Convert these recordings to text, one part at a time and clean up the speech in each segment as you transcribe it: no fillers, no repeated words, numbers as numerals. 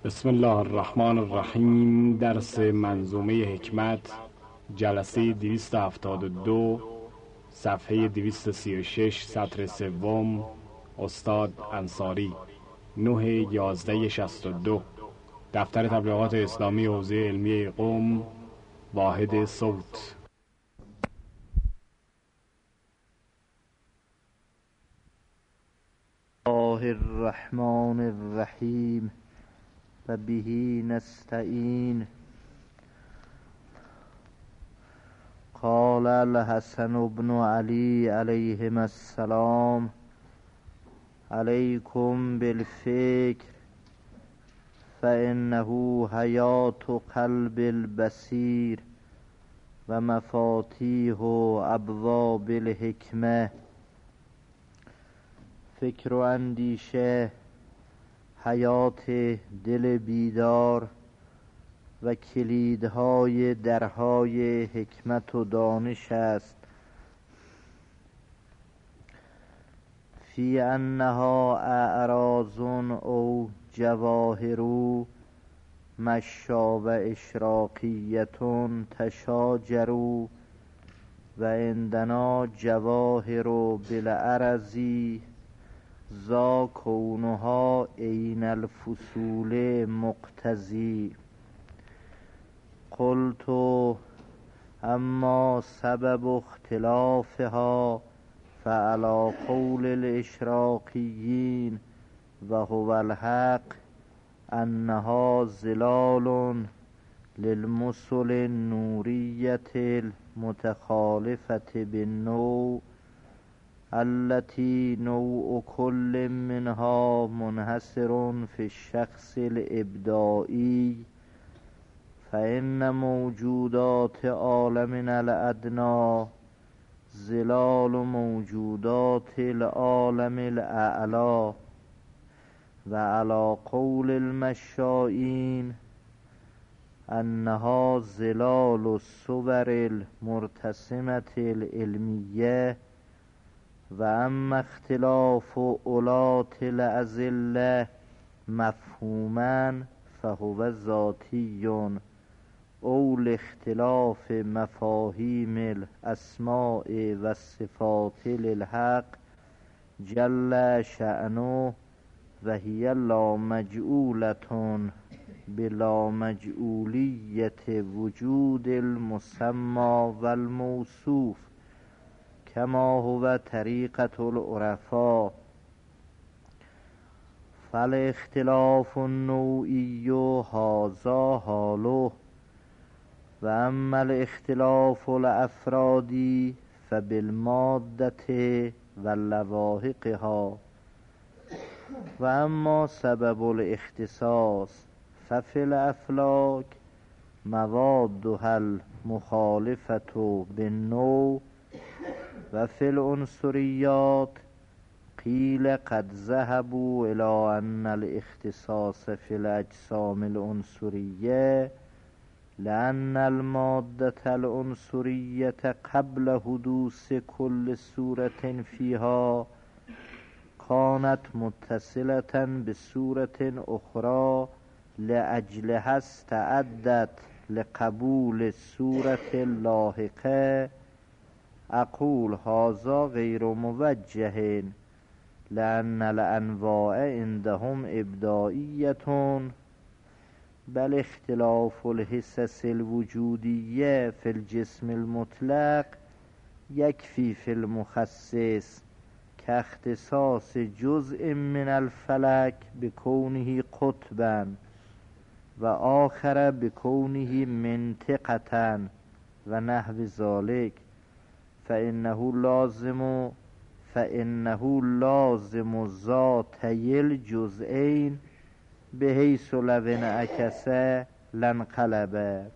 بسم الله الرحمن الرحیم. درس منظومه حکمت، جلسه 272، صفحه 236، سطر سوم. استاد انصاری، 9/11/62. دفتر تبلیغات اسلامی حوزه علمی قم، واحد صوت. الله الرحمن الرحیم و به نستعین. قال الحسن بن علی علیهما السلام: علیکم بالفکر فانه حیات قلب البصیر و مفاتیح ابواب الحکمه. فکر و اندیشه حیات دل بیدار و کلیدهای درهای حکمت و دانش است. فی انها اعراض او جواهر مشاب اشراقیت تشاجر و عندنا جواهر بالعرضی ذا کونها عین الفصول مقتضی. قلت اما سبب اختلافها فعلی قول الاشراقیین و هو الحق انها ظلال للمثل النوریة المتخالفة بالنوع التي نوع كل منها منحصر في الشخص الإبداعي. فإن موجودات عالمنا الأدنى ظلال موجودات العالم الأعلى. وعلى قول المشائين أنها ظلال الصور المرتسمة العلمية. و اما اختلاف اولات الأذلة مفهوما فهو ذاتی او لاختلاف مفاهیم الاسماء و الصفات للحق جل شأنه و هي لا مجعولة بلا مجعولیة وجود المسمى و الموصوف کما هو طریقة العرفاء. فالاختلاف النوعی هذا حاله. و اما الاختلاف الافرادی فبالمادة و لواحقها. و اما سبب الاختصاص ففي الافلاک موادها المخالفة بالنوع. و فی العنصریات قیل قد ذهبوا الى ان الاختصاص فی الاجسام العنصریه لان المادة العنصریة قبل حدوث كل صورة فيها كانت متصلة بصورة اخرى لاجلها استعدت لقبول الصورة اللاحقة. اقول هذا غیر موجه لأن الانواع عندهم ابداعیة بل اختلاف الحصص الوجودیة في الجسم المطلق یکفی فی المخصص كاختصاص جزء من الفلك بكونه قطبا و آخر بكونه منطقة و نحو ذلك. فإنه لازم ذاتي الجزئين بحيث لو انعكس لانقلب.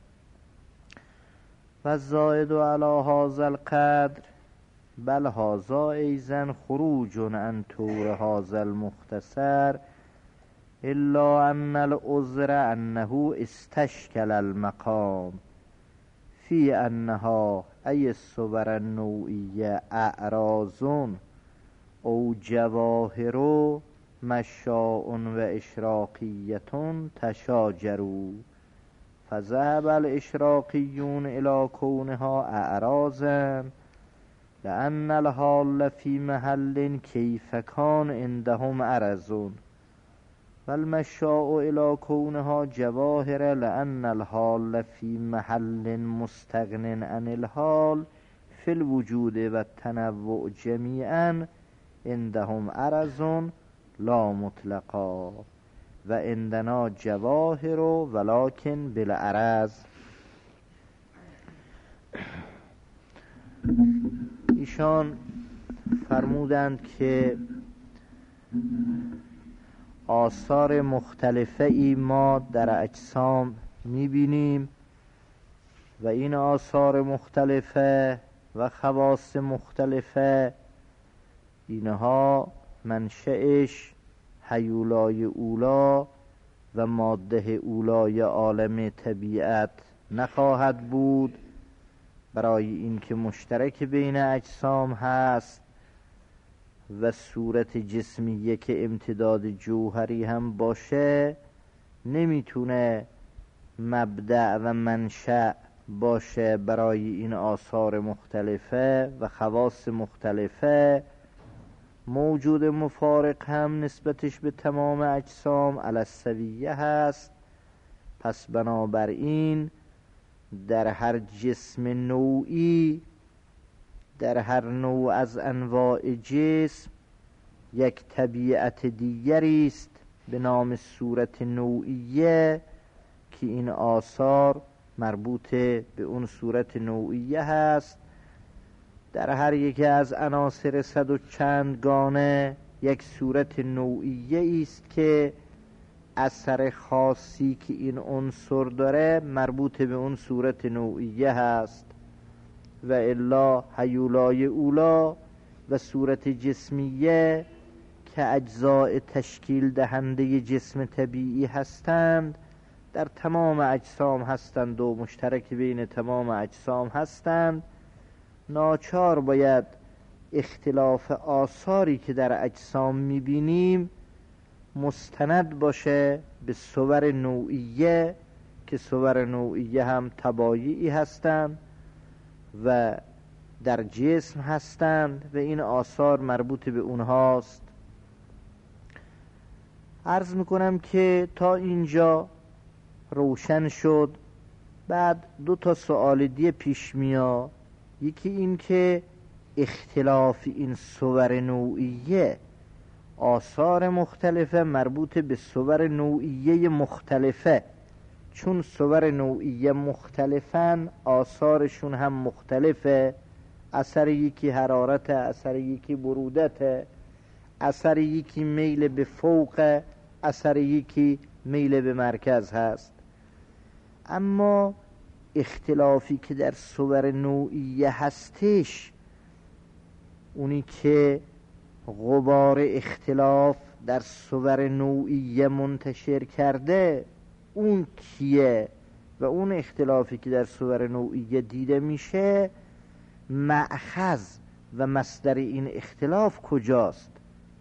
والزائد على هذا القدر بل هذا أيضا خروج عن طور هذا المختصر إلا أن العذر أنه استشكل المقام في أنها أي الصور النوعية أعراض او جواهر مشاء و اشراقیتون تشاجروا فذهب الاشراقیون الی کونها اعراضا لأن الحال فی محل کیف کان عندهم عرض والمشاء الی کونها جواهر لأن الحال فی محل مستغن عن الحال فی الوجود و التنوع جمیعا عندهم عرض لا مطلقا و عندنا جواهر ولکن بالعرض. ایشان فرمودند که آثار مختلفه ای ما در اجسام میبینیم و این آثار مختلفه و خواص مختلفه اینها منشأش هیولای اولا و ماده اولای عالم طبیعت نخواهد بود، برای اینکه مشترک بین اجسام هست و صورت جسمیه که امتداد جوهری هم باشه نمیتونه مبدأ و منشأ باشه برای این آثار مختلفه و خواص مختلفه. موجود مفارق هم نسبتش به تمام اجسام علی السویه هست. پس بنابراین در هر جسم نوعی، در هر نوع از انواع جسم یک طبیعت دیگری است به نام صورت نوعیه که این آثار مربوط به اون صورت نوعیه هست. در هر یکی از عناصر صد و چند گانه یک صورت نوعیه است که اثر خاصی که این عنصر داره مربوط به اون صورت نوعیه هست و الا هیولای اولا و صورت جسمیه که اجزاء تشکیل دهنده جسم طبیعی هستند در تمام اجسام هستند و مشترک بین تمام اجسام هستند. ناچار باید اختلاف آثاری که در اجسام میبینیم مستند باشه به صور نوعیه که صور نوعیه هم تبایعی هستند و در جسم هستند و این آثار مربوط به اونهاست. عرض میکنم که تا اینجا روشن شد. بعد دو تا سوال دیگه پیش میاد. یکی این که اختلاف این صور نوعیه، آثار مختلفه مربوط به صور نوعیه مختلفه، چون صور نوعیه مختلفن آثارشون هم مختلفه. اثر یکی حرارت، اثر یکی برودت، اثر یکی میل به فوق، اثر یکی میل به مرکز هست. اما اختلافی که در صور نوعیه هستش، اونی که غبار اختلاف در صور نوعیه منتشر کرده اون کیه؟ و اون اختلافی که در صور نوعیه دیده میشه مأخذ و مصدر این اختلاف کجاست؟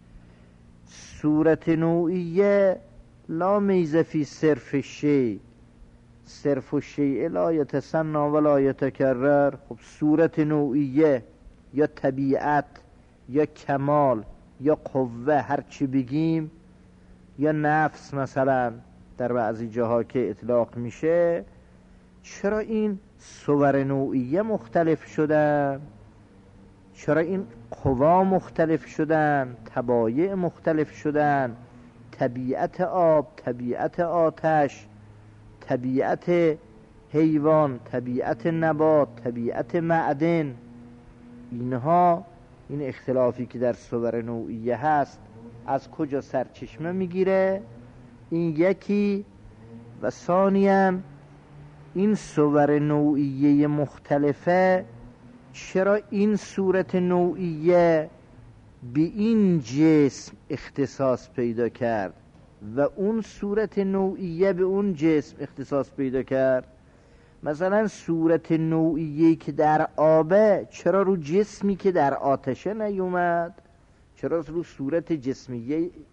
صورت نوعیه لا میز فی صرف الشیء، صرف الشیء لا یتسنی ولا یتکرر. خب صورت نوعیه یا طبیعت یا کمال یا قوه، هر چی بگیم، یا نفس مثلا در بعضی جاها که اطلاق میشه، چرا این صور نوعیه مختلف شدن؟ چرا این قوا مختلف شدن؟ طبایع مختلف شدن؟ طبیعت آب، طبیعت آتش، طبیعت حیوان، طبیعت نبات، طبیعت معدن، اینها، این اختلافی که در صور نوعیه هست از کجا سرچشمه میگیره؟ این یکی. و ثانیاً این صور نوعیه مختلفه چرا این صورت نوعیه به این جسم اختصاص پیدا کرد و اون صورت نوعیه به اون جسم اختصاص پیدا کرد؟ مثلا صورت نوعیه که در آبه چرا رو جسمی که در آتشه نیومد؟ چرا رو صورت جسمیه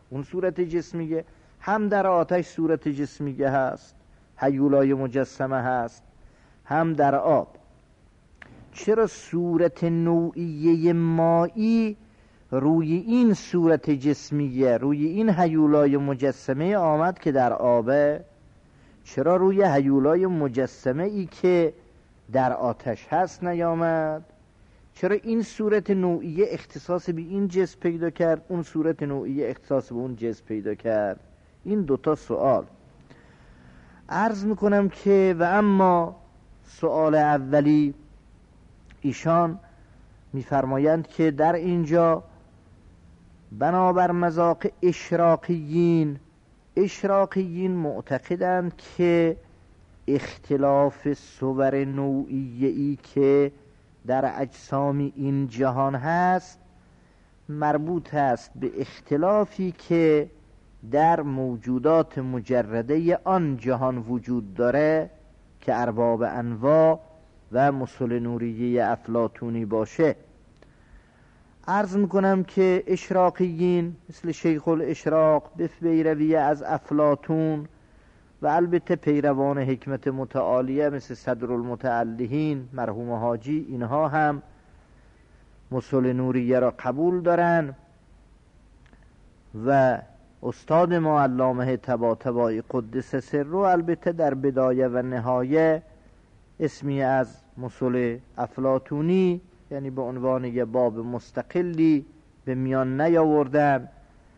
اون صورت جسمیه، هم در آتش صورت جسمیه هست، هیولای مجسمه هست، هم در آب. چرا صورت نوعیه مایی روی این صورت جسمیه، روی این هیولای مجسمه آمد که در آبه؟ چرا روی هیولای مجسمه ای که در آتش هست نیامد؟ چرا این صورت نوعیه اختصاص به این جسم پیدا کرد، اون صورت نوعیه اختصاص به اون جسم پیدا کرد؟ این دوتا سوال. عرض میکنم که و اما سوال اولی، ایشان میفرمایند که در اینجا بنابر مذاق اشراقیین معتقدند که اختلاف صور نوعیه‌ای که در اجسام این جهان هست مربوط است به اختلافی که در موجودات مجرده آن جهان وجود داره که ارباب انواع و مسل نوریه افلاطونی باشه. عرض میکنم که اشراقیین مثل شیخ الاشراق به پیروی از افلاطون و البته پیروان حکمت متعالیه مثل صدر المتعلهین مرحوم حاجی، اینها هم مسل نوریه را قبول دارن و استاد ما علامه طباطبایی قدس سره البته در بدایه و نهایه اسمی از مسل افلاطونی یعنی به عنوان یه باب مستقلی به میان نیاوردن.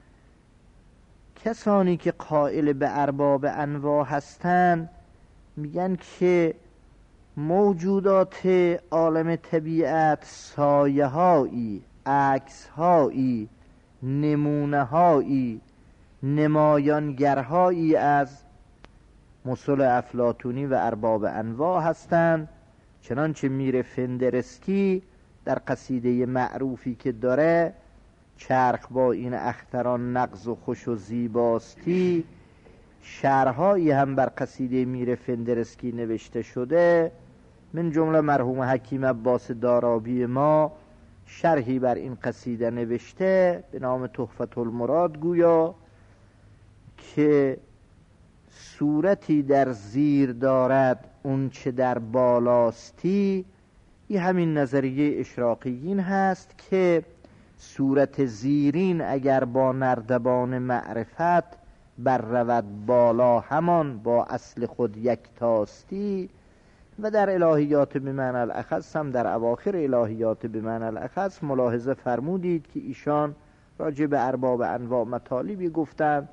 کسانی که قائل به ارباب انواع هستند میگن که موجودات عالم طبیعت سایه هایی، عکس هایی، نمونه هایی، نمایانگرهایی از مسل افلاطونی و ارباب انواع هستند. چنانچه میر فندرسکی در قصیده معروفی که داره، چرخ با این اختران نغز و خوش و زیباستی، شرحایی هم بر قصیده میر فندرسکی نوشته شده. من جمله مرحوم حکیم عباس دارابی ما شرحی بر این قصیده نوشته به نام تحفة المراد، گویا که صورتی در زیر دارد اون چه در بالاستی. این همین نظریه اشراقیین هست که صورت زیرین اگر با نردبان معرفت بر رود بالا همان با اصل خود یک تاستی. و در الهیات بمعنی الاخص هم در اواخر الهیات بمعنی الاخص ملاحظه فرمودید که ایشان راجع به ارباب انواع مطالبی گفتند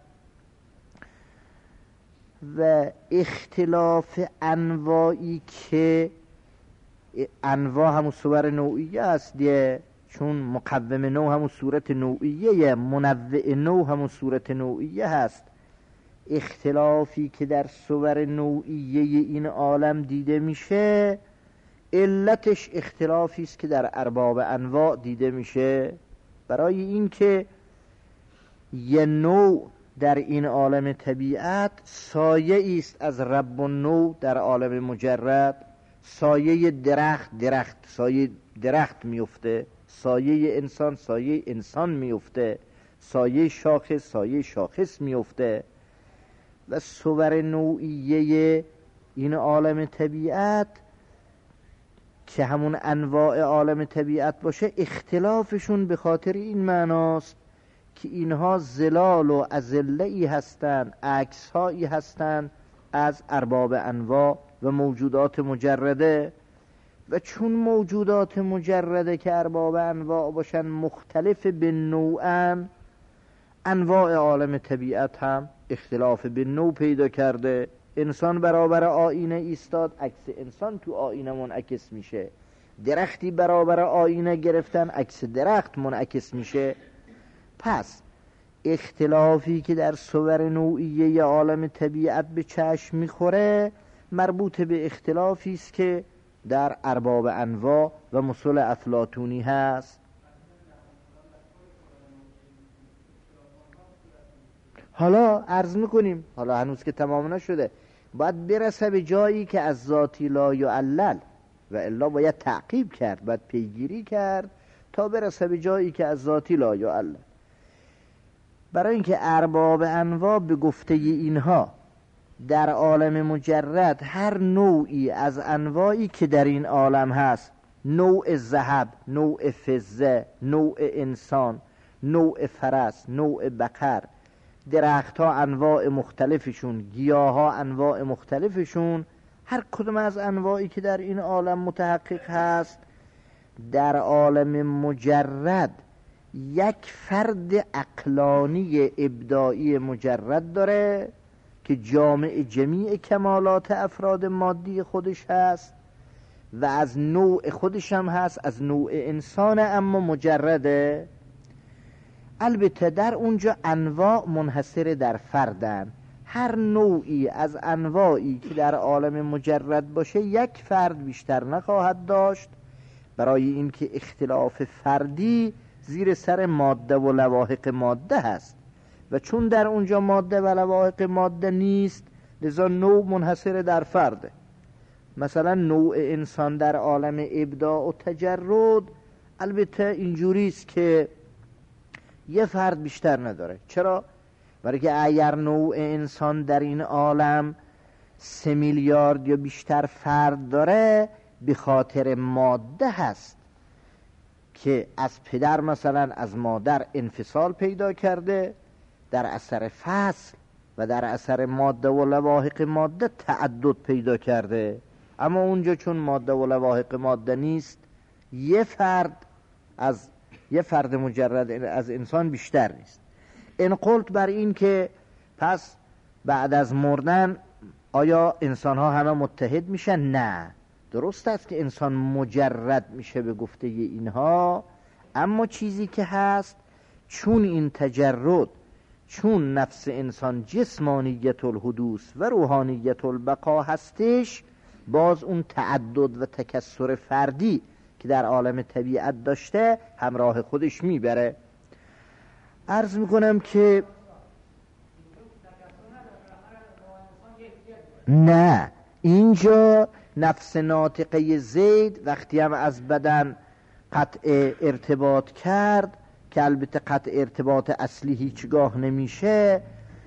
و اختلاف انواعی که انواع همون صور نوعیه است دیگه، چون مقوم نوع همون صورت نوعیه، منوع نوع همون صورت نوعیه هست. اختلافی که در صور نوعیه این عالم دیده میشه علتش اختلافی است که در ارباب انواع دیده میشه. برای اینکه یه نوع در این عالم طبیعت سایه است از رب النوع در عالم مجرد. سایه درخت سایه درخت میفته، سایه انسان سایه انسان میفته، سایه شاخص سایه شاخص میفته. و صور نوعیه این عالم طبیعت که همون انواع عالم طبیعت باشه اختلافشون به خاطر این معناست که اینها ظلال و اذله‌ای هستند، عکس‌هایی هستند از ارباب انواع و موجودات مجرده. و چون موجودات مجرده که ارباب انواع باشن مختلف به نوعن، انواع عالم طبیعت هم اختلاف به نوع پیدا کرده. انسان برابر آینه ایستاد، عکس انسان تو آینه منعکس میشه. درختی برابر آینه گرفتن، عکس درخت منعکس میشه. پس اختلافی که در صور نوعیه عالم طبیعت به چشم میخوره مربوط به اختلافی است که در ارباب انواع و مسل افلاطونی هست. حالا عرض میکنیم، حالا هنوز که تمام نشده، باید برسه به جایی که از ذاتی لا یعلل و الا باید تعقیب کرد، باید پیگیری کرد تا برسه به جایی که از ذاتی لا یعلل. برای اینکه ارباب انواع به گفته اینها در عالم مجرد هر نوعی از انواعی که در این عالم هست، نوع ذهب، نوع فضه، نوع انسان، نوع فرس، نوع بقر، درخت ها انواع مختلفشون، گیاه ها انواع مختلفشون، هر کدوم از انواعی که در این عالم متحقق هست در عالم مجرد یک فرد عقلانی ابداعی مجرد داره که جامع جمیع کمالات افراد مادی خودش هست و از نوع خودش هم هست، از نوع انسان، اما مجرده. البته در اونجا انواع منحصر در فردن، هر نوعی از انواعی که در عالم مجرد باشه یک فرد بیشتر نخواهد داشت، برای اینکه اختلاف فردی زیر سر ماده و لواحق ماده هست و چون در اونجا ماده و لواحق ماده نیست لذا نوع منحصر در فرده. مثلا نوع انسان در عالم ابداع و تجرد البته اینجوریست که یه فرد بیشتر نداره. چرا؟ برای که اگر نوع انسان در این عالم 3 میلیارد یا بیشتر فرد داره به خاطر ماده هست که از پدر مثلا از مادر انفصال پیدا کرده، در اثر فصل و در اثر ماده و لواحق ماده تعدد پیدا کرده. اما اونجا چون ماده و لواحق ماده نیست، یه فرد مجرد از انسان بیشتر نیست. این قلت بر این که پس بعد از مردن آیا انسان ها همه متحد میشن؟ نه، درست است که انسان مجرد میشه به گفته اینها، اما چیزی که هست چون این تجرد، چون نفس انسان جسمانیت الحدوث و روحانیت البقا هستش، باز اون تعدد و تکثر فردی که در عالم طبیعت داشته همراه خودش میبره. عرض میکنم که نه، اینجا نفس ناطقه زید وقتی هم از بدن قطع ارتباط کرد که البته قطع ارتباط اصلی هیچگاه نمیشه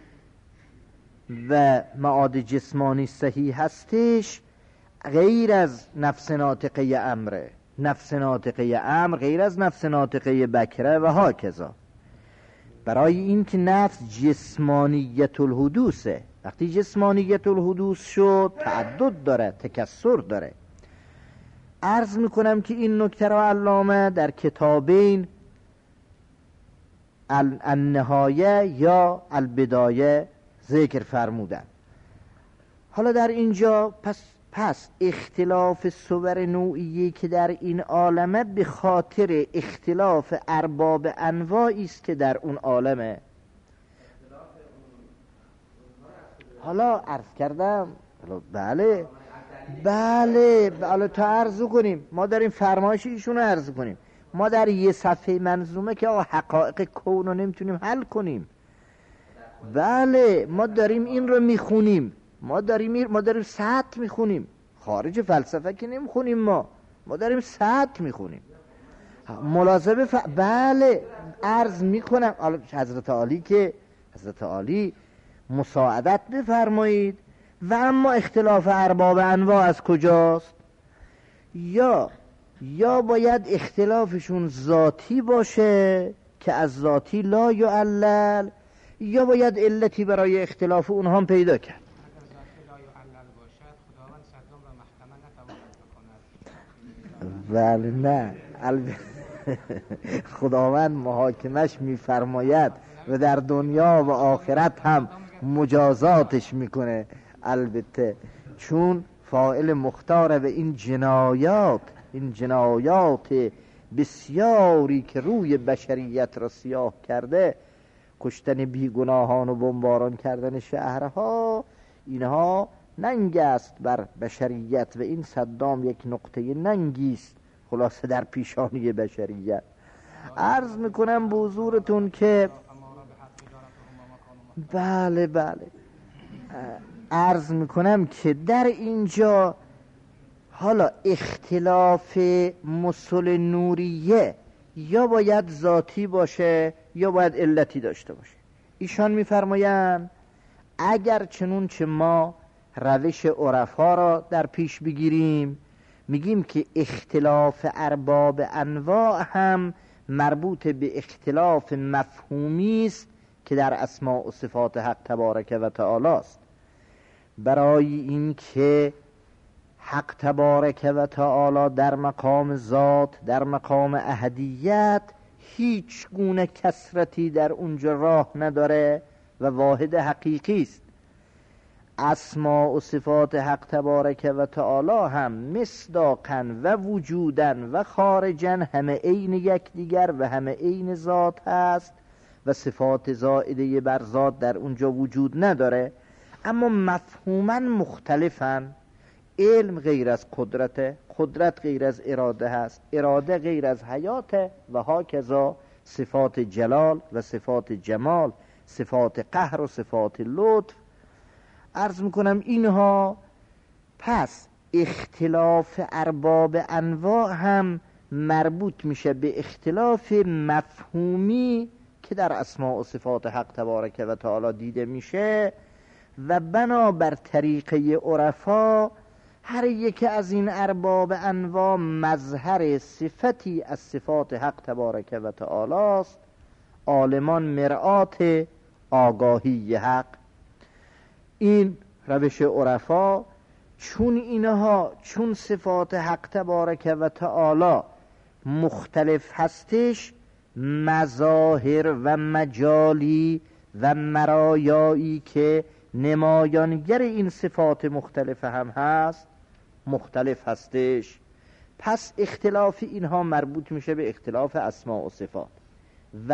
و معاد جسمانی صحیح هستش، غیر از نفس ناطقه امره. نفس ناطقه امر غیر از نفس ناطقه بکره و هاکذا. برای این که نفس جسمانیت الحدوثه، وقتی جسمانیت الحدوث شد تعدد داره، تکثر داره. عرض میکنم که این نکته را علامه در کتابین النهایه یا البدایه ذکر فرمودن. حالا در اینجا پس اختلاف صور نوعی که در این عالمه به خاطر اختلاف ارباب انواعی است که در اون عالمه. حالا عرض کردم بله تا عرض کنیم، ما داریم فرمایش ایشون عرض کنیم. ما در یه صفحه منظومه که حقایق کون رو نمیتونیم حل کنیم. بله ما داریم این رو میخونیم، ما داریم سطح میخونیم، خارج فلسفه که نمیخونیم، ما داریم سطح میخونیم. ملاحظه بله عرض میکنم حضرت عالی مساعدت بفرمایید. و اما اختلاف ارباب انواع از کجاست؟ یا باید اختلافشون ذاتی باشه که از ذاتی لا یعلل، یا باید علتی برای اختلاف اونها هم پیدا کرد. ولی نه، خداوند محاکمش میفرماید و در دنیا و آخرت هم مجازاتش میکنه، البته چون فاعل مختاره و این جنایات بسیاری که روی بشریت را سیاه کرده، کشتن بیگناهان و بمباران کردن شهرها، اینها ننگ است بر بشریت و این صدام یک نقطه ننگی است خلاصه در پیشانی بشریت. عرض میکنم به حضورتون که بله عرض میکنم که در اینجا حالا اختلاف مسل نوریه یا باید ذاتی باشه یا باید علتی داشته باشه. ایشان میفرمایند اگر چنون چه ما روش عرفا را در پیش بگیریم، میگیم که اختلاف ارباب انواع هم مربوط به اختلاف مفهومی است که در اسماء و صفات حق تبارک و تعالی است. برای این که حق تبارک و تعالی در مقام ذات، در مقام احدیت، هیچ گونه کثرتی در اونجا راه نداره و واحد حقیقی است. اسماء و صفات حق تبارک و تعالی هم مصداقاً و وجوداً و خارجاً همه عین یکدیگر و همه عین ذات هست و صفات زائده بر ذات در اونجا وجود نداره، اما مفهوماً مختلفاً. علم غیر از قدرت، قدرت غیر از اراده هست، اراده غیر از حیات و هاکذا صفات جلال و صفات جمال، صفات قهر و صفات لطف. عرض میکنم اینها، پس اختلاف ارباب انواع هم مربوط میشه به اختلاف مفهومی که در اسماء و صفات حق تبارک و تعالی دیده میشه و بنابر طریقه عرفا هر یک از این ارباب انواع مظهر صفتی از صفات حق تبارک و تعالی است. عالمان مرآت آگاهی حق. این روش عرفا، چون صفات حق تبارک و تعالی مختلف هستش، مظاهر و مجالی و مرایایی که نمایانگر این صفات مختلف هم هست مختلف هستش. پس اختلاف اینها مربوط میشه به اختلاف اسماء و صفات. و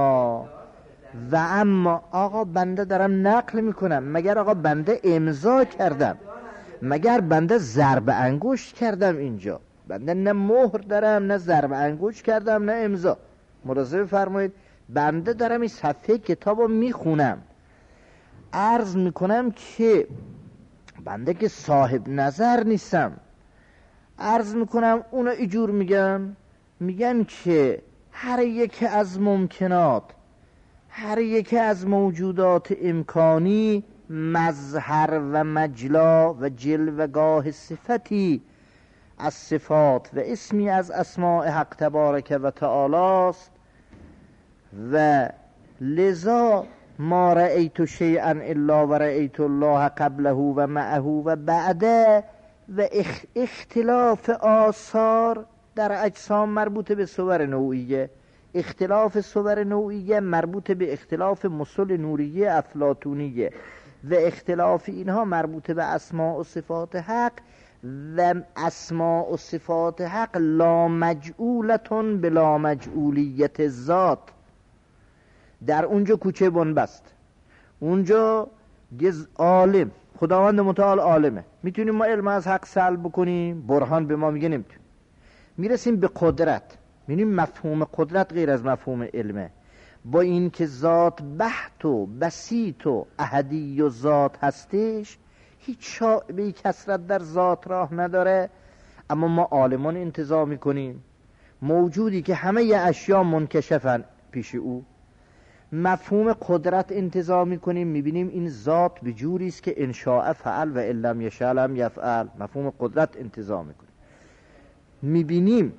اما آقا بنده دارم نقل میکنم، مگر آقا بنده امضا کردم؟ مگر بنده ضرب انگشت کردم؟ اینجا بنده نه مهر دارم، نه ضرب انگشت کردم، نه امضا. ملاحظه فرمایید، بنده دارم این صفحه کتابو میخونم، عرض میکنم که بنده که صاحب نظر نیستم. عرض میکنم اونا ایجور میگن که هر یک از ممکنات، هر یک از موجودات امکانی مظهر و مجلا و جلوگاه صفتی از صفات و اسمی از اسماء حق تبارک و تعالی است و لذا ما رأیت شیئا الا و رأیت الله قبله و معه و بعده. و اختلاف آثار در اجسام مربوط به صور نوعیه، اختلاف صور نوعیه مربوط به اختلاف مسل نوریه افلاطونیه و اختلاف اینها مربوط به اسماء و صفات حق و اسماء و صفات حق لا مجعولتون بلا مجعولیت ذات. در اونجا کوچه بنبست، اونجا عالم، خداوند متعال عالمه، میتونیم ما علم از حق سلب بکنیم، برهان به ما میگه نمیتونیم. میرسیم به قدرت، میبینیم مفهوم قدرت غیر از مفهوم علمه. با این که ذات بحت و بسیط و احدی و ذات هستش، هیچ شائبه کثرت در ذات راه نداره، اما ما عالمان انتزاع میکنیم، موجودی که همه اشیا منکشفن پیش او. مفهوم قدرت انتزاع میکنیم، میبینیم این ذات به جوری است که ان شاء فعل و ان لم یشاء لم یفعل. مفهوم قدرت انتزاع میکنیم، میبینیم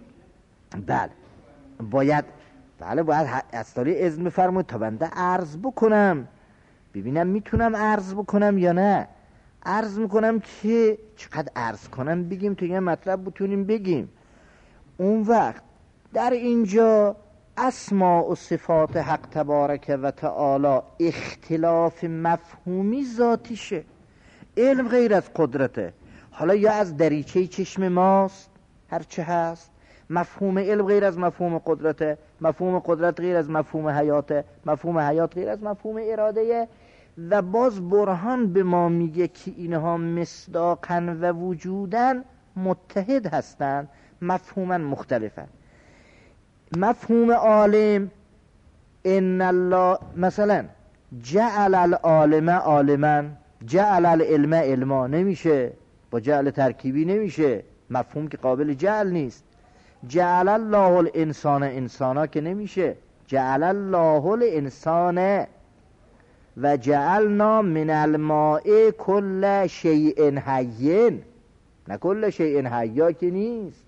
باید از طریق اذن بفرمایید تا بنده عرض بکنم، ببینم میتونم عرض بکنم یا نه. عرض میکنم که چقدر عرض کنم بگیم تو یه مطلب بتونیم بگیم. اون وقت در اینجا اسماء و صفات حق تبارک و تعالی اختلاف مفهومی ذاتیشه. علم غیر از قدرته، حالا یا از دریچه چشم ماست هرچه هست، مفهوم علم غیر از مفهوم قدرته، مفهوم قدرت غیر از مفهوم حیاته، مفهوم حیات غیر از مفهوم اراده. و باز برهان به ما میگه که اینها مصداقاً و وجوداً متحد هستند، مفهوماً مختلفن. مفهوم عالم ان الله مثلا جعل العالم عالما، جعل العلم علما، نمیشه، با جعل ترکیبی نمیشه، مفهوم که قابل جعل نیست. جعل الله الانسان انسانا که نمیشه، جعل الله الانسان و جعلنا من الماء کل شیء حی، نه کل شیء حیا که نیست.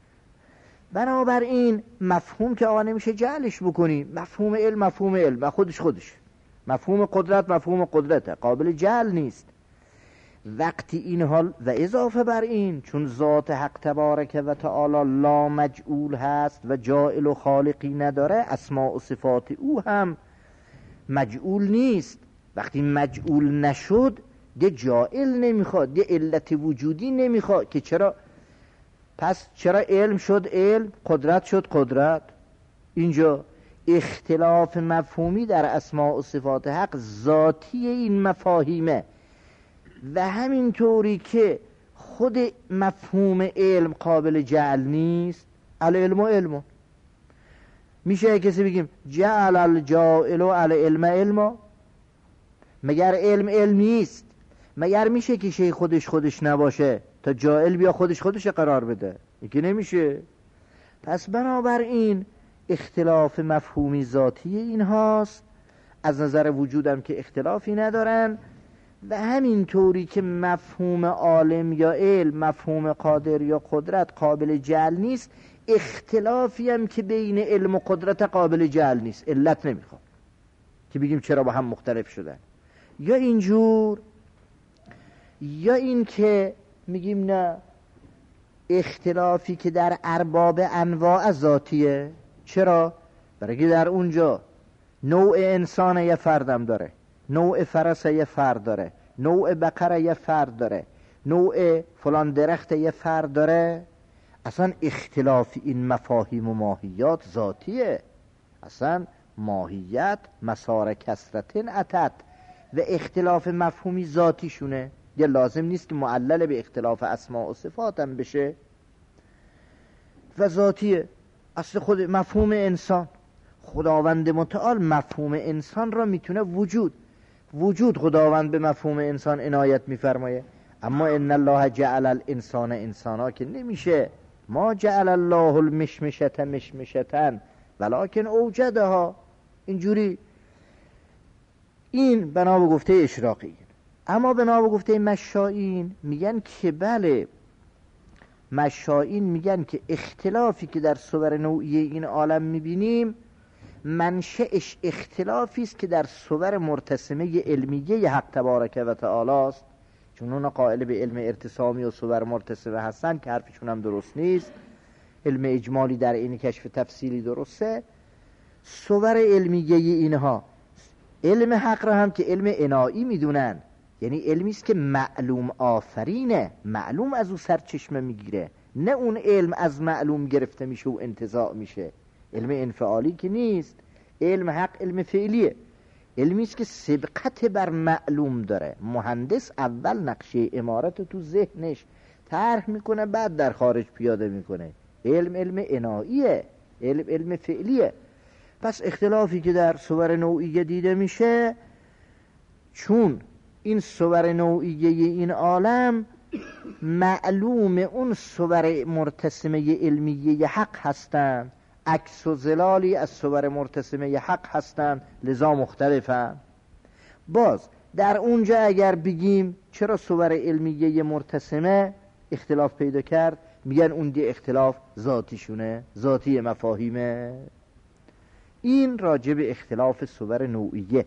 بنابراین مفهوم که آقا نمیشه جعلش بکنی، مفهوم علم و خودش مفهوم قدرت مفهوم قدرته، قابل جعل نیست. وقتی این حال و اضافه بر این چون ذات حق تبارک و تعالی لا مجعول هست و جاعل و خالقی نداره، اسماء و صفات او هم مجعول نیست. وقتی مجعول نشد ده جاعل نمیخواد، ده علت وجودی نمیخواد که چرا، پس چرا علم شد علم، قدرت شد قدرت. اینجا اختلاف مفهومی در اسماء و صفات حق ذاتی این مفاهیمه و همینطوری که خود مفهوم علم قابل جعل نیست. العلم علم، میشه کسی بگیم جعل الجاعل العلم علما؟ مگر علم نیست؟ مگر میشه که شی خودش نباشه تا جاعل بیا خودش قرار بده؟ یکی نمیشه. پس بنابراین اختلاف مفهومی ذاتی این هاست، از نظر وجودم که اختلافی ندارن و همینطوری که مفهوم عالم یا علم، مفهوم قادر یا قدرت قابل جعل نیست، اختلافی هم که بین علم و قدرت قابل جعل نیست. علت نمیخواد که بگیم چرا با هم مختلف شدن، یا اینجور یا این که میگیم نه اختلافی که در ارباب انواع ذاتیه. چرا؟ برای که در اونجا نوع انسان یه فردم داره، نوع فرس یه فرد داره، نوع بقره یه فرد داره، نوع فلان درخت یه فرد داره. اصلا اختلاف این مفاهیم و ماهیات ذاتیه. اصلا ماهیت مسار کسرتن اتت و اختلاف مفهومی ذاتیشونه. یه لازم نیست که معلل به اختلاف اسماء و صفات هم بشه و ذاتیه. اصل خود مفهوم انسان، خداوند متعال مفهوم انسان را میتونه وجود خداوند به مفهوم انسان عنایت میفرمایه. اما ان الله جعل الانسان انسانا که نمیشه. ما جعل الله المشمشة مشمشة ولکن اوجدها. اینجوری این بنا به گفته اشراقی. اما بنا به گفته مشائین میگن که بله، مشائین میگن که اختلافی که در صور نوعی این عالم میبینیم منشأش اختلافی است که در صور مرتسمه علمیه حق تبارک و تعالی است. چون اونا قائل به علم ارتسامی و صور مرتسمه هستن که حرفشون هم درست نیست. علم اجمالی در این کشف تفصیلی درسته. صور علمیه اینها علم حق را هم که علم عنایی میدونن، یعنی علمی است که معلوم آفرینه، معلوم از او سرچشمه میگیره، نه اون علم از معلوم گرفته میشه و انتزاع میشه. علم انفعالی که نیست. علم حق علم فعلیه، علمی است که سبقت بر معلوم داره. مهندس اول نقشه عمارت تو ذهنش طرح میکنه، بعد در خارج پیاده میکنه. علم عناییه، علم فعلیه. پس اختلافی که در صور نوعیه دیده میشه، چون این صور نوعیه این عالم معلوم اون صور مرتسمه علمیه حق هستند، عکس و ظلالی از صور مرتسمه حق هستند، لذا مختلفن. باز در اونجا اگر بگیم چرا صور علمیه مرتسمه اختلاف پیدا کرد، میگن اون دی اختلاف ذاتیشونه، ذاتی مفاهیمه. این راجع به اختلاف صور نوعیه.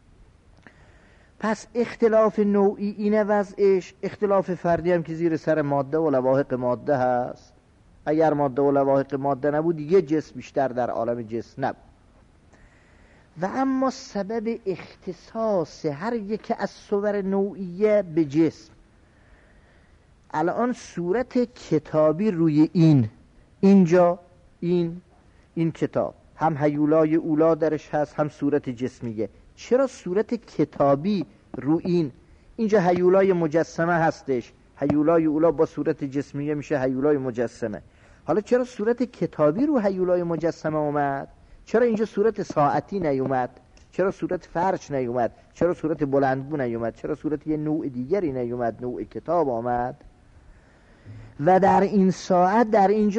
پس اختلاف نوعی اینه وضعش. اختلاف فردی هم که زیر سر ماده و لواحق ماده هست. اگر ماده و لواحق ماده نبود یه جسم بیشتر در عالم جسم نبود. و اما سبب اختصاص هر یک از صور نوعیه به جسم، الان صورت کتابی روی اینجا این کتاب هم هیولای اولا درش هست، هم صورت جسمیه. چرا صورت کتابی رو اینجا هیولای مجسمه هستش؟ هیولای اولا با صورت جسمیه میشه هیولای مجسمه. حالا چرا صورت کتابی رو هیولای مجسمه اومد؟ چرا اینجا صورت ساعتی نیومد؟ چرا صورت فرش نیومد؟ چرا صورت بلندبو نیومد؟ چرا صورت یه نوع دیگری نیومد؟ نوع کتاب آمد. و در این ساعت در اینجا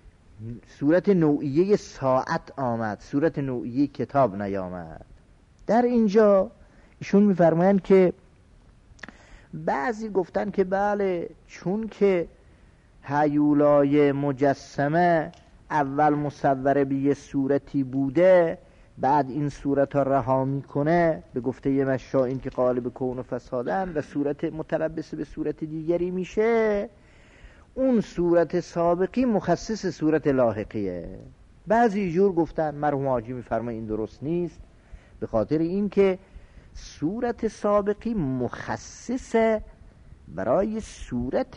صورت نوعیه ساعت آمد، صورت نوعیه کتاب نیامد. در اینجا ایشون میفرمایند که بعضی گفتن که بله، چون که هیولای مجسمه اول مصوره به یه صورتی بوده، بعد این صورت ها رها میکنه به گفته یه مشائین که قالب کون و فسادن و صورت متلبس به صورت دیگری میشه، اون صورت سابقی مخصص صورت لاحقیه. بعضی جور گفتن، مرحوم حاجی میفرمایند این درست نیست، به خاطر اینکه صورت سابقی مخصص برای صورت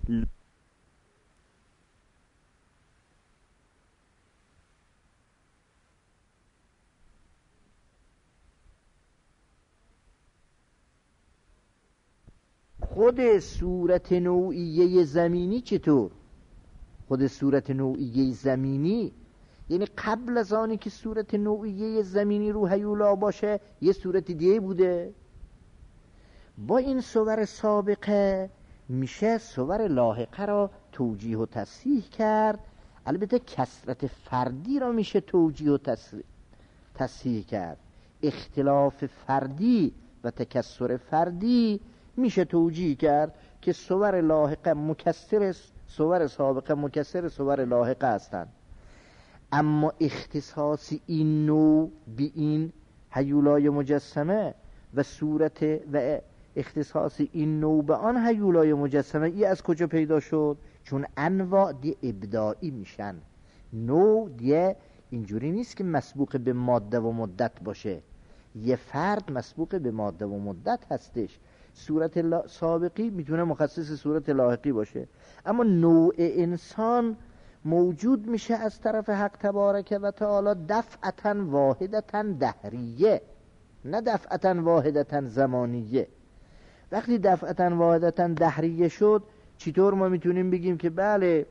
خود صورت نوعیه زمینی. چطور؟ خود صورت نوعیه زمینی یعنی قبل از آنی که صورت نوعیه زمینی رو هیولا باشه یه صورت دیگه بوده. با این صور سابقه میشه صور لاحقه را توجیه و تصحیح کرد. البته کثرت فردی را میشه توجیه و تصحیح کرد. اختلاف فردی و تکثر فردی میشه توجیه کرد که صور لاحقه مکثر صور سابقه مکثر صور لاحقه هستند. اما اختصاص این نوع به این هیولای مجسمه و صورت و اختصاص این نوع به آن هیولای مجسمه ای از کجا پیدا شد؟ چون انواع دی ابداعی میشن. نوع دیگه اینجوری نیست که مسبوق به ماده و مدت باشه. یه فرد مسبوق به ماده و مدت هستش. صورت سابقی میتونه مخصص صورت لاحقی باشه، اما نوع انسان موجود میشه از طرف حق تبارک و تعالی دفعتاً واحدتاً دهریه، نه دفعتاً واحدتاً زمانیه. وقتی دفعتاً واحدتاً دهریه شد، چطور ما میتونیم بگیم که بله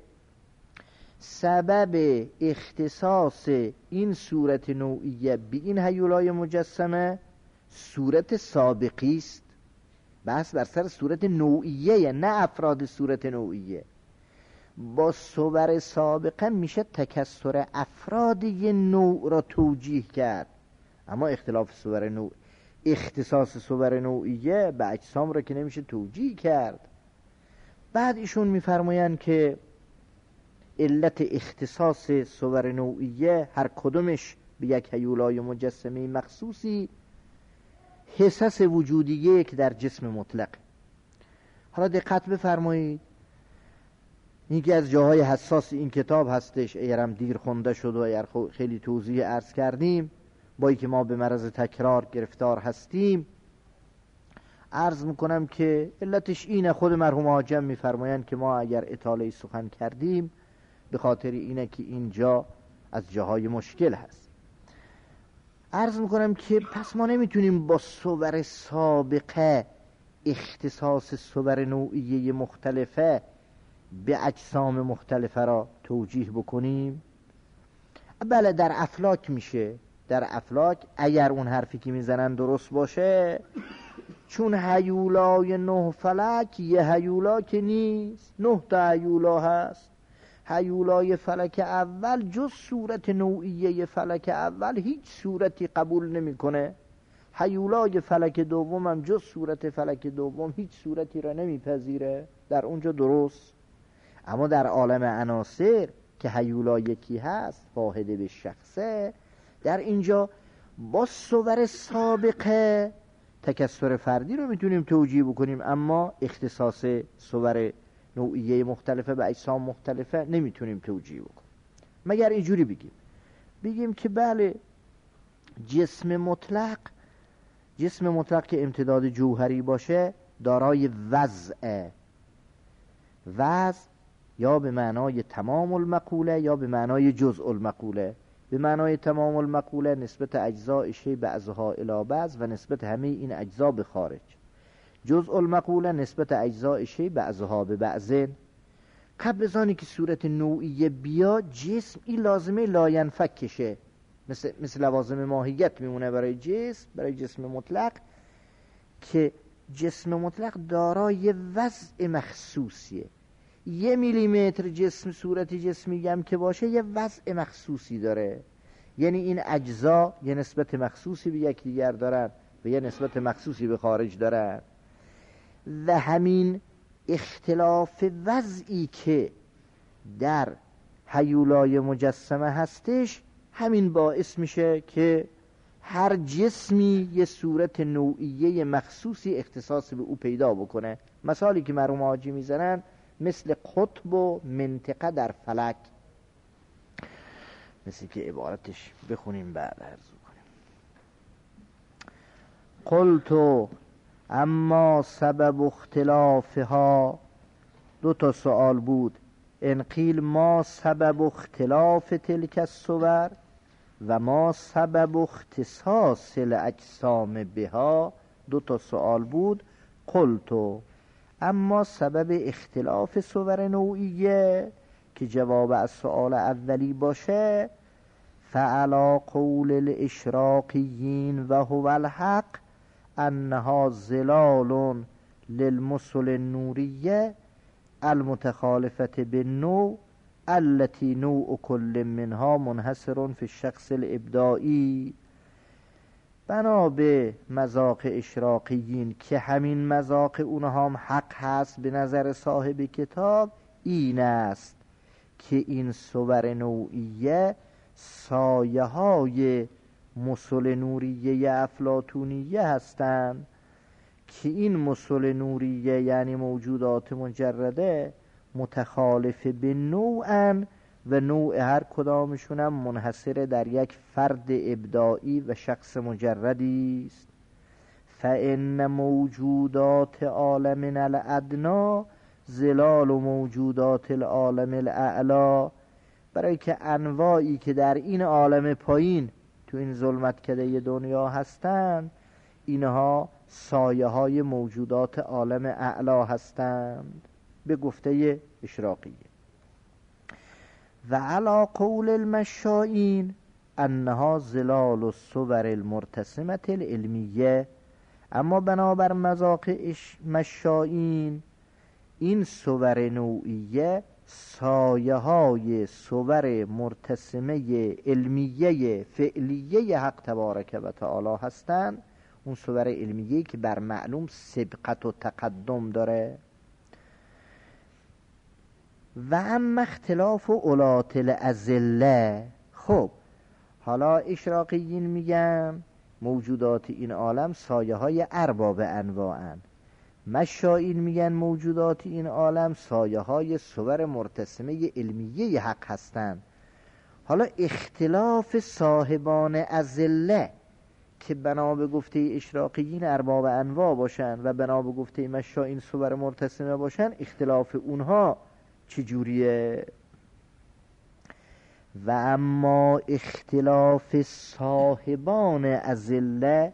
سبب اختصاص این صورت نوعیه به این هیولای مجسمه صورت سابقی است؟ بحث بر سر صورت نوعیه، نه افراد صورت نوعیه. با صور سابقه میشه تکثر افراد یه نوع را توجیه کرد، اما اختلاف صور نوع اختصاص صور نوعیه به اجسام را که نمیشه توجیه کرد. بعد ایشون میفرمایند که علت اختصاص صور نوعیه هر کدومش به یک هیولای مجسمه مخصوصی حسس وجودیه که در جسم مطلق. حالا دقت بفرمایید، یکی از جاهای حساس این کتاب هستش، اگرم دیر خونده شد و اگر خیلی توضیح عرض کردیم، با اینکه ما به مرض تکرار گرفتار هستیم، عرض میکنم که علتش اینه. خود مرحوم حاجم میفرمایند که ما اگر اطاله سخن کردیم به خاطر اینه که اینجا از جاهای مشکل هست. عرض میکنم که پس ما نمیتونیم با صور سابقه اختصاص صور نوعیه مختلفه به اجسام مختلفه را توجیه بکنیم. بله در افلاک میشه. در افلاک اگر اون حرفی که میزنن درست باشه، چون هیولای 9 فلک یه هیولا که نیست، 9 تا هیولا هست. هیولای فلک اول جز صورت نوعیه فلک اول هیچ صورتی قبول نمیکنه. هیولای فلک دوم هم جز صورت فلک دوم هیچ صورتی را نمیپذیره. در اونجا درست. اما در عالم عناصر که هیولا یکی هست، واحده به شخصه، در اینجا با صور سابقه تکثر فردی رو میتونیم توجیه بکنیم، اما اختصاص صور نوعیه مختلفه به اجسام مختلفه نمیتونیم توجیه بکنیم. مگر اینجوری بگیم که بله جسم مطلق که امتداد جوهری باشه دارای وضع یا به معنای تمام المقوله یا به معنای جزء المقوله. به معنای تمام المقوله نسبت اجزاء شی بعضها الی بعض و نسبت همه این اجزا به خارج. جزء المقوله نسبت اجزاء شی بعضها به بعضن. قبل از آنی که صورت نوعیه بیا، جسم این لازمه لاینفک کشه، مثل لوازم ماهیت میمونه برای جسم مطلق، که جسم مطلق دارای وضع مخصوصیه. 1 میلیمتر جسم صورت جسمی هم که باشه یه وضع مخصوصی داره. یعنی این اجزا یه نسبت مخصوصی به یکدیگر دارن و یه نسبت مخصوصی به خارج دارن و همین اختلاف وضعی که در هیولای مجسمه هستش همین باعث میشه که هر جسمی یه صورت نوعیه مخصوصی اختصاص به او پیدا بکنه. مثالی که مرحوم حاجی میزنن مثل قطب و منطقه در فلک، مثل که عبارتش بخونیم بعد عرض کنیم. قلت اما سبب اختلافها، دو تا سوال بود. ان قیل ما سبب اختلاف تلک الصور و ما سبب اختصاص الاجسام بها، دو تا سوال بود. قلت اما سبب اختلاف صور نوعیه که جواب از سوال اولی باشه، فعلا قول الاشراقیین و هو الحق انها ظلال للمثل النوریه المتخالفه بالنوع التي نوع كل منها منحصر في الشخص الابداعی. بنا به مذاق اشراقیین که همین مذاق اونها هم حق هست به نظر صاحب کتاب، این است که این صور نوعیه سایه های مثل نوریه افلاطونیه هستند که این مثل نوریه یعنی موجودات مجرده متخالف به نوعن و نوع هر کدامشون هم منحصر در یک فرد ابداعی و شخص مجردی است. فإن موجودات عالم الادنا ظلال موجودات العالم الاعلا، برای که انواعی که در این عالم پایین تو این ظلمتکده دنیا هستند اینها سایه های موجودات عالم اعلا هستند به گفته اشراقیه. و علی قول المشائین انها ظلال الصور المرتسمه العلمیه، اما بنابر مذاق مشائین این صور نوعیه سایه های صور مرتسمه علمیه فعلیه حق تبارک و تعالی هستند، اون صور علمیه که بر معلوم سبقت و تقدم داره. و اما اختلاف اولات الازله، خب حالا اشراقیین میگن موجودات این عالم سایه های ارباب انواعن، مشائین میگن موجودات این عالم سایه های صور مرتسمه علمیه حق هستند. حالا اختلاف صاحبان ازله که بنا به گفته اشراقیین ارباب انواع باشن و بنا به گفته مشائین صور مرتسمه باشن، اختلاف اونها چجوریه؟ و اما اختلاف صاحبان ازله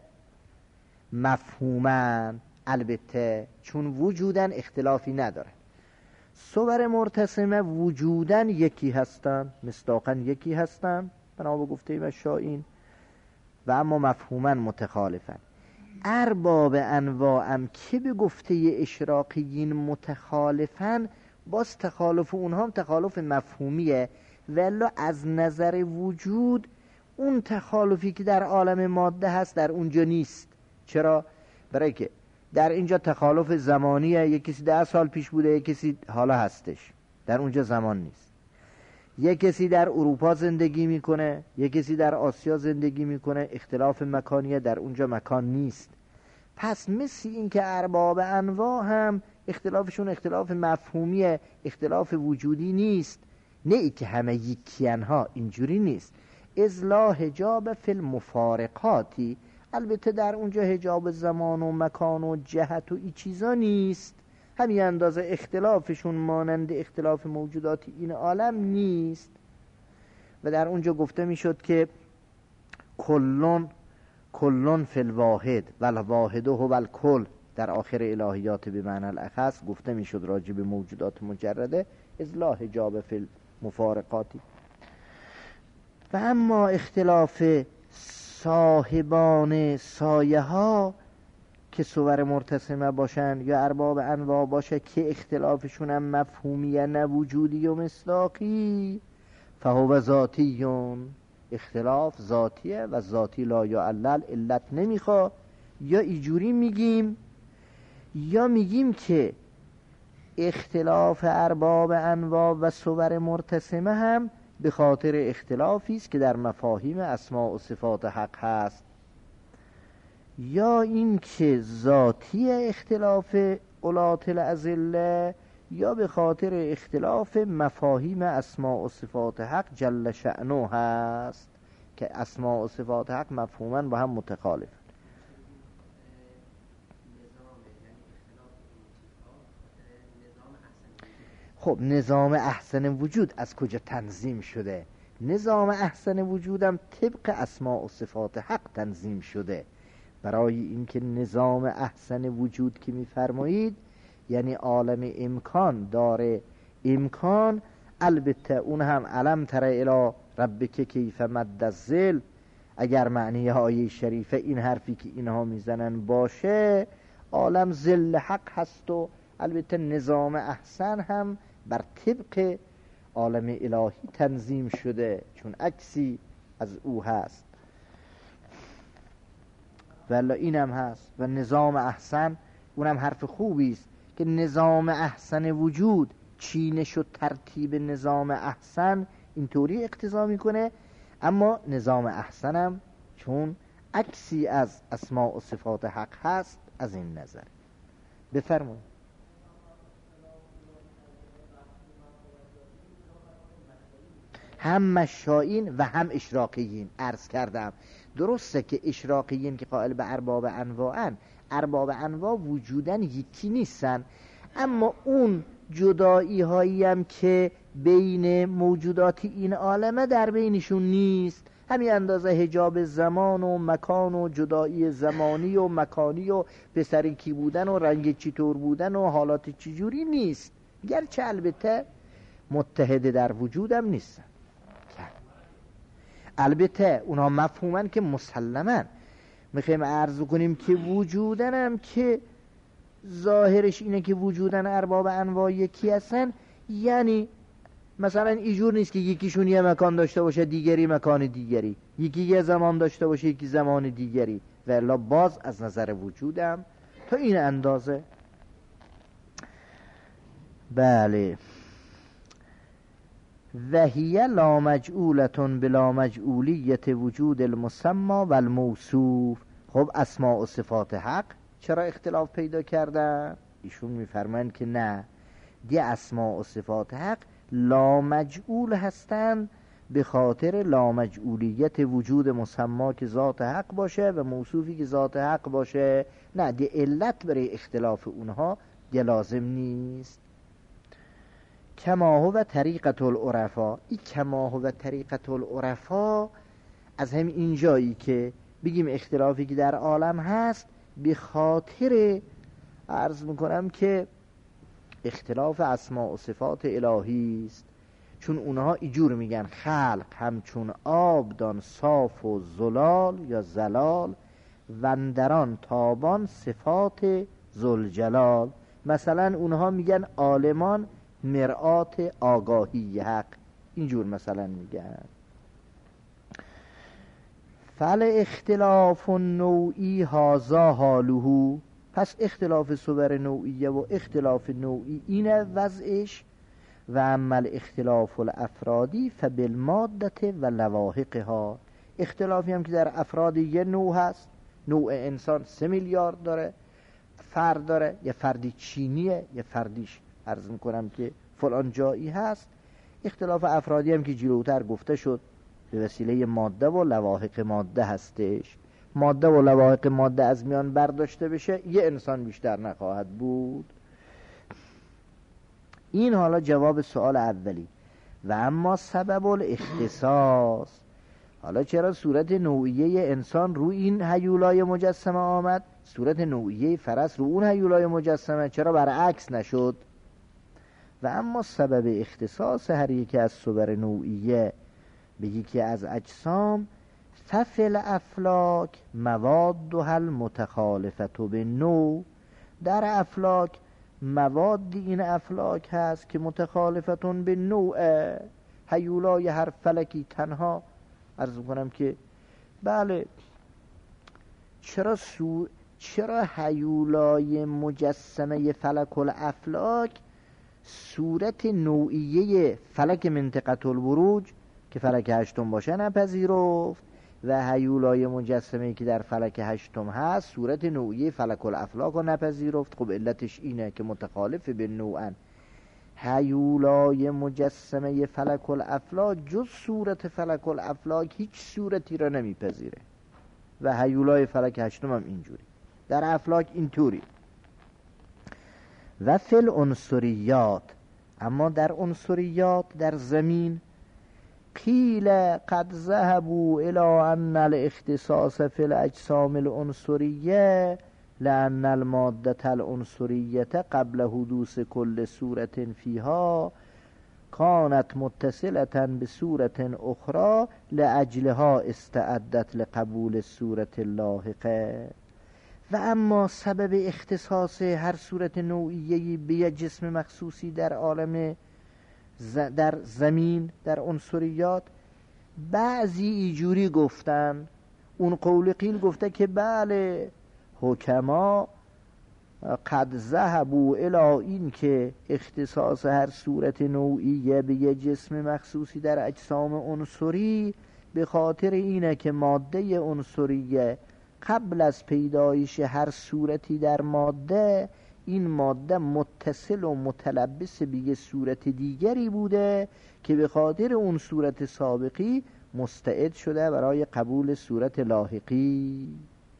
مفهومن، البته چون وجودن اختلافی نداره. صور مرتسمه وجودن یکی هستن، مصداقا یکی هستن بنا به گفته مشائین، و اما مفهوما متخالفن. ارباب انواعم که به گفته اشراقیین متخالفن، باز تخالف اونها هم تخالف مفهومیه، ولی از نظر وجود اون تخالفی که در عالم ماده هست در اونجا نیست. چرا؟ برای که در اینجا تخالف زمانیه، یک کسی 10 سال پیش بوده، یک کسی حالا هستش، در اونجا زمان نیست. یک کسی در اروپا زندگی میکنه، یک کسی در آسیا زندگی میکنه، اختلاف مکانیه، در اونجا مکان نیست. پس مثل این که ارباب انواع هم اختلافشون اختلاف مفهومیه، اختلاف وجودی نیست. نه ای که همه یکیان ها، اینجوری نیست. اذ لا حجاب فی المفارقاتی، البته در اونجا حجاب زمان و مکان و جهت و این چیزا نیست، همین اندازه اختلافشون مانند اختلاف موجودات این عالم نیست. و در اونجا گفته میشد که کلون فی الواحد و الواحد هو الکل، در آخر الهیات به معنی الاخص گفته میشد راجع به موجودات مجرده اذ لا حجاب فی المفارقاتی. و اما اختلاف صاحبان سایه ها که صور مرتسمه باشن یا ارباب انواع باشه که اختلافشون هم مفهومیه نه وجودی و مصداقی، فهو ذاتیون، اختلاف ذاتیه و ذاتی لا یعلل علت نمیخواد، یا اینجوری میگیم یا میگیم که اختلاف ارباب انواع و صور مرتسمه هم به خاطر اختلافی است که در مفاهیم اسماء و صفات حق هست، یا این که ذاتی اختلاف اولات الازله، یا به خاطر اختلاف مفاهیم اسماء و صفات حق جل شأنه هست که اسماء و صفات حق مفهوما با هم متخالف. خب نظام احسن وجود از کجا تنظیم شده؟ نظام احسن وجودم طبق اسماء و صفات حق تنظیم شده. برای اینکه نظام احسن وجود که میفرمایید یعنی عالم امکان داره امکان، البته اون هم علم تر الی ربک کیف مد الظل، اگر معنی آیه شریفه این حرفی که اینها میزنن باشه، عالم ظل حق هست و البته نظام احسن هم بر طبق عالم الهی تنظیم شده چون عکسی از او هست. ولی اینم هست و نظام احسن اونم حرف خوبی است که نظام احسن وجود چینش و ترتیب نظام احسن اینطوری اقتضا میکنه، اما نظام احسنم چون عکسی از اسماء و صفات حق هست از این نظر. بفرمایید. هم مشائین و هم اشراقیین عرض کردم. درسته که اشراقیین که قائل به ارباب انواعن، ارباب انواع وجودن یکی نیستن، اما اون جدایی هایی هم که بین موجودات این عالمه در بینشون نیست، همین اندازه حجاب زمان و مکان و جدایی زمانی و مکانی و پسری کی بودن و رنگ چطور بودن و حالات چجوری نیست، گرچه البته متحد در وجودم نیستن. البته اونها مفهومن که مسلمن میخوایم عرض کنیم که وجودن هم که ظاهرش اینه که وجودن ارباب انواع یکی هستن، یعنی مثلا اینجور نیست که یکیشون یه مکان داشته باشه دیگری مکان دیگری، یکی یه زمان داشته باشه یکی زمان دیگری، و الا باز از نظر وجودم تا این اندازه. بله. و هی لا مجعولتون بلا مجعولیت وجود المسمى و الموصوف. خب اسماء و صفات حق چرا اختلاف پیدا کردن؟ ایشون میفرمایند که نه، دی اسماء و صفات حق لا مجعول هستند به خاطر لا مجعولیت وجود مسمى که ذات حق باشه و موصوفی که ذات حق باشه. نه، دی علت برای اختلاف اونها دی لازم نیست. کما هو طریقة العرفا. این کما هو طریقة العرفا از همین اینجایی که بگیم اختلافی که در عالم هست به خاطر عرض میکنم که اختلاف اسماء و صفات الهی است، چون اونها ایجور میگن خلق همچون آبدان صاف و زلال یا زلال وندران تابان صفات ذوالجلال. مثلا اونها میگن عالمان مرآت آگاهی حق، اینجور مثلا میگن. فل اختلاف نوعی هازا حالهو. پس اختلاف صور نوعیه و اختلاف نوعی اینه وضعش. و عمل اختلاف الافرادی فبالمادت و لواحقها. اختلافی هم که در افراد یه نوع هست، نوع انسان 3 میلیارد داره فرد داره، یه فردی چینیه یه فردیش عرض میکنم که فلان جایی هست. اختلاف افرادی هم که جلوتر گفته شد به وسیله ماده و لواحق ماده هستش. ماده و لواحق ماده از میان برداشته بشه یه انسان بیشتر نخواهد بود. این حالا جواب سوال اولی. و اما سبب الاختصاص. حالا چرا صورت نوعیه انسان رو این هیولای مجسمه آمد، صورت نوعیه فرس رو اون هیولای مجسمه چرا برعکس نشد؟ و اما سبب اختصاص هر یکی از صور نوعیه به یکی از اجسام ففل افلاک موادها المتخالفت به نوع. در افلاک مواد این افلاک هست که متخالفتون به نوع. هیولای هر فلکی تنها عرض میکنم که بله چرا هیولای مجسمه فلک الافلاک صورت نوعیه فلک منطقه البروج که فلک هشتم باشه نپذیرفت و هیولای مجسمه که در فلک هشتم هست صورت نوعیه فلک الافلاک رو نپذیرفت؟ خب علتش اینه که متخالف به نوعن. هیولای مجسمه فلک الافلاک جز صورت فلک الافلاک هیچ صورتی را نمیپذیره و هیولای فلک هشتم هم اینجوری، در افلاک اینطوری. و فی العنصریات، اما در عنصریات در زمین، قیل قد ذهبوا الى ان الاختصاص فی الاجسام العنصریه لأن الماده العنصریه قبل حدوث كل صورت فيها كانت متصلة بصورة أخرى لأجلها استعدت لقبول الصورة اللاحقة. و اما سبب اختصاص هر صورت نوعیه‌ای به یک جسم مخصوصی در عالم در زمین در عنصریات، بعضی اینجوری گفتن، اون قول قیل گفته که بله حکما قد ذهبوا الی این که اختصاص هر صورت نوعیه به یک جسم مخصوصی در اجسام عنصری به خاطر اینه که ماده عنصریه قبل از پیدایش هر صورتی در ماده، این ماده متصل و متلبس به یک صورت دیگری بوده که به خاطر اون صورت سابقی مستعد شده برای قبول صورت لاحقی.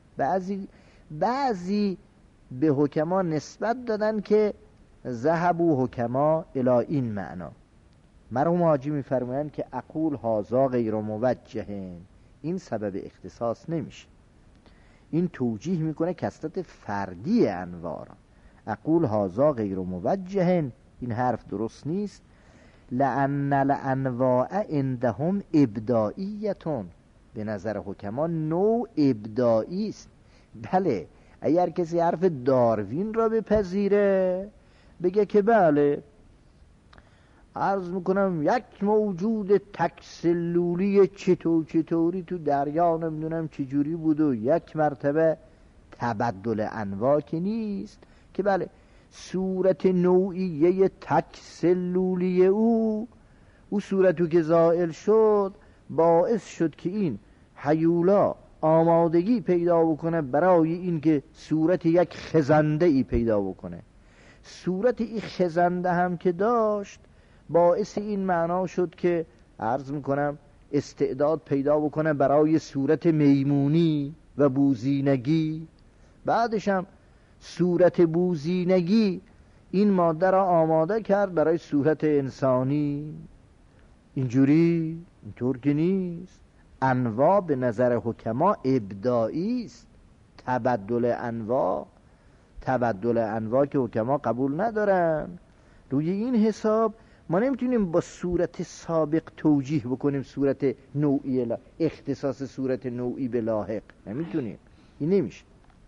بعضی به حکما نسبت دادن که ذهبوا حکما الی این معنا. مرحوم حاجی میفرمایند که اقول هذا غیر موجه، این سبب اختصاص نمیشه، این توجیه میکنه کثرت فردی انوار. اقول هذا غیر موجه، این حرف درست نیست. لأن الانواع عندهم ابداعیتون، به نظر حکما نوع ابداعی است. بله اگر کسی حرف داروین را بپذیره بگه که بله عرض میکنم یک موجود تکسلولی چطوری تو دریا نمیدونم چجوری بود و یک مرتبه تبدل انواع که نیست، که بله صورت نوعیه تکسلولی او صورتو که زائل شد باعث شد که این هیولا آمادگی پیدا بکنه برای این که صورت یک خزنده ای پیدا بکنه. صورت این خزنده هم که داشت باعث این معنا شد که عرض میکنم استعداد پیدا بکنه برای صورت میمونی و بوزینگی. بعدش هم صورت بوزینگی این ماده را آماده کرد برای صورت انسانی. اینطور که نیست. انواع به نظر حکما ابداعی است. تبدل انواع که حکما قبول ندارن. روی این حساب ما نمیتونیم با صورت سابق توجیه بکنیم صورت نوعی اختصاص صورت نوعی به لاحق، نمیتونیم، این نمیشه.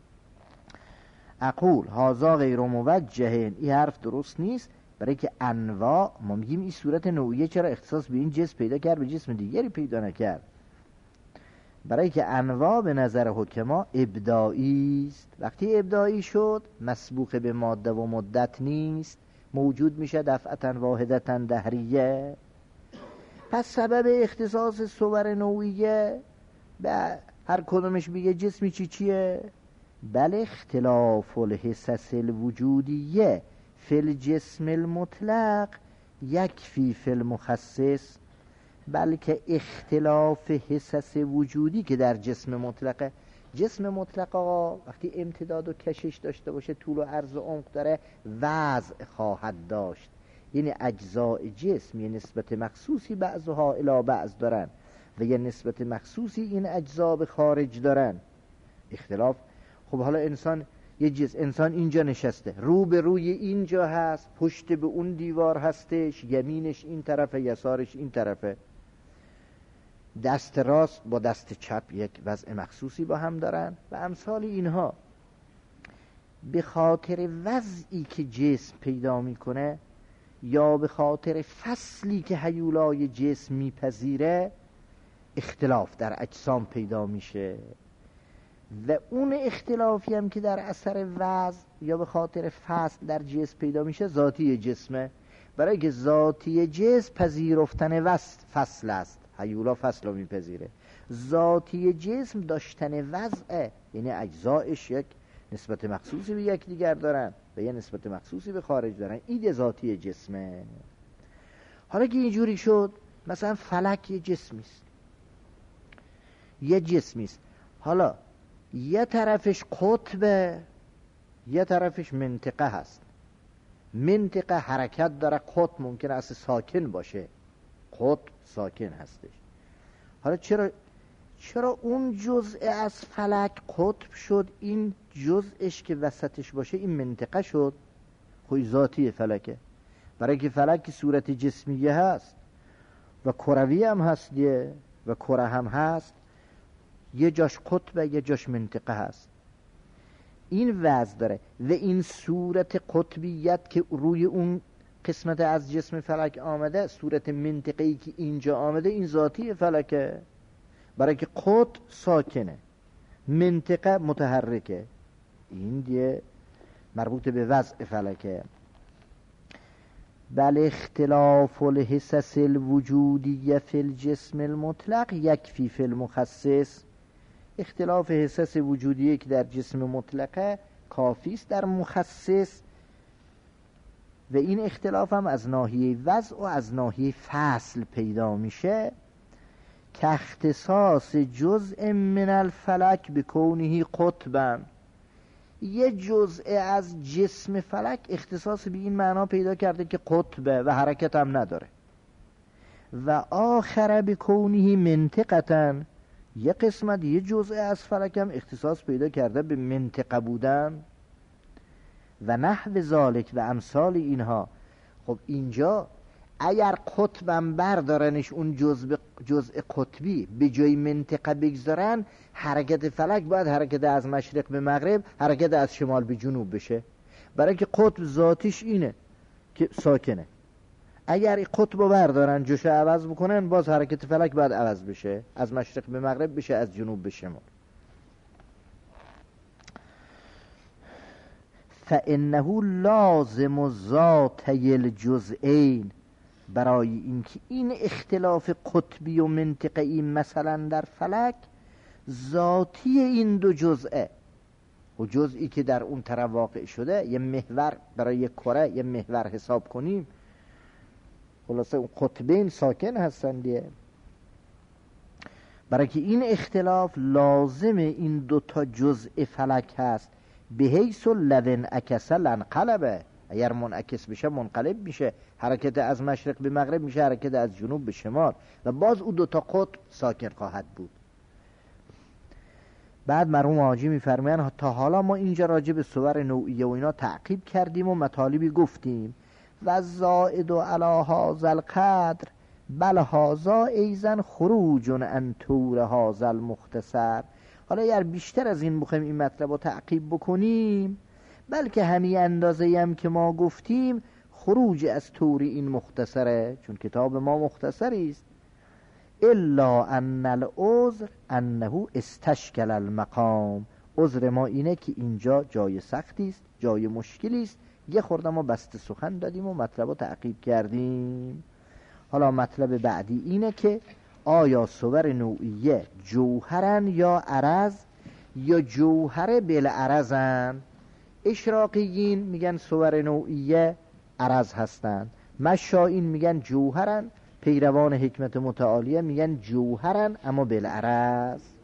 اقول هذا غیر موجه، این حرف درست نیست، برای که انواع ما میگیم این صورت نوعیه چرا اختصاص به این جسم پیدا کرد به جسم دیگری پیدا نکرد؟ برای که انواع به نظر حکما ابداعی است. وقتی ابداعی شد مسبوق به ماده و مدت نیست، موجود میشه دفعتا واحدتا دهریه. پس سبب اختصاص صور نوعیه به هر کدومش بگه جسمی چیه؟ بل اختلاف الحصص الوجودیه فی الجسم المطلق یکفی فی المخصص، بلکه اختلاف حصص وجودی که در جسم مطلقه. جسم مطلق آقا وقتی امتداد و کشش داشته باشه، طول و عرض و عمق داره، وضع خواهد داشت. یعنی اجزاء جسم یه نسبت مخصوصی بعضها الی بعض دارن و یه نسبت مخصوصی این اجزا به خارج دارن. اختلاف. خب حالا انسان اینجا نشسته، رو به روی اینجا هست، پشت به اون دیوار هستش، یمینش این طرفه یسارش این طرفه، دست راست با دست چپ یک وضع مخصوصی با هم دارن و امثال اینها. به خاطر وضعی که جسم پیدا میکنه یا به خاطر فصلی که هیولای جسم میپذیره اختلاف در اجسام پیدا میشه و اون اختلافی هم که در اثر وضع یا به خاطر فصل در جسم پیدا میشه ذاتی جسمه. برای که ذاتی جسم پذیرفتن فصل است، هیولا فصل رو میپذیره. ذاتی جسم داشتن وضعه، یعنی اجزایش یک نسبت مخصوصی به یکدیگر دارن و یه نسبت مخصوصی به خارج دارن. این ذاتی جسمه. حالا که اینجوری شد، مثلا فلک یه جسمیست، حالا یه طرفش قطبه یه طرفش منطقه هست. منطقه حرکت داره، قطب ممکنه اصلا ساکن باشه، قطب ساکن هستش. حالا چرا اون جزء از فلک قطب شد، این جزءش که وسطش باشه این منطقه شد؟ خوی ذاتی فلکه. برای که فلک صورت جسمیه هست و کروی هم هست و کره هم هست، یه جاش قطبه یه جاش منطقه هست. این وضع داره و این صورت قطبیت که روی اون قسمت از جسم فلک آمده، صورت منطقه‌ای که اینجا آمده، این ذاتی فلکه. برای که قطب ساکنه، منطقه متحرکه. این دیگه مربوط به وضع فلکه. بل اختلاف الحصص الوجودیه فی الجسم المطلق یکفی فی المخصص. اختلاف حصص وجودیه که در جسم مطلقه کافی است در مخصص، و این اختلاف هم از ناحیه وضع و از ناحیه فصل پیدا میشه. که اختصاص جزء من الفلک بکونه قطبا، یه جزء از جسم فلک اختصاص به این معنا پیدا کرده که قطبه و حرکت هم نداره. و آخر بکونه منطقتا، یه قسمت یه جزء از فلک هم اختصاص پیدا کرده به منطقه بودن. و نحو ذالک و امثال اینها. خب اینجا اگر قطبم بردارنش اون جزء قطبی به جای منطقه بگذارن، حرکت فلک باید حرکت از مشرق به مغرب، حرکت از شمال به جنوب بشه. برای که قطب ذاتیش اینه که ساکنه. اگر قطب رو بردارن جوشه عوض بکنن، باز حرکت فلک باید عوض بشه، از مشرق به مغرب بشه، از جنوب به شمال. فانه لازم ذاتی الجزئین، برای اینکه این اختلاف قطبی و منطقه‌ای مثلا در فلک ذاتی این دو جزئه، و جزئی که در اون طرف واقع شده، یه محور برای یک کره یه محور حساب کنیم، خلاصه اون قطبین ساکن هستن دیگه. برای که این اختلاف لازم این دو تا جزء فلک هست. به حیث لو انعکس لانقلب، اگر منعکس بشه منقلب میشه، حرکت از مشرق به مغرب میشه، حرکت از جنوب به شمال، و باز اون دو تا قطب ساکن خواهد بود. بعد مرحوم حاجی میفرمایند تا حالا ما اینجا راجع به صور نوعیه و اینا تعقیب کردیم و مطالبی گفتیم. و زائد علی هذا القدر بل هذا ایزن خروج عن طور هذا المختصر. حالا اگر بیشتر از این بخوایم این مطلب رو تعقیب بکنیم، بلکه همین اندازه‌ای هم که ما گفتیم خروج از طور این مختصره، چون کتاب ما مختصری است. الا ان العذر انه استشکل المقام، عذر ما اینه که اینجا جای سختی است، جای مشکلی است. یه خورده ما بسته سخن دادیم و مطلب رو تعقیب کردیم. حالا مطلب بعدی اینه که آیا صور نوعیه جوهرن یا عرض، یا جوهر بالعرضن؟ اشراقیین میگن صور نوعیه عرض هستند، مشائین میگن جوهرن، پیروان حکمت متعالیه میگن جوهرن اما بالعرض.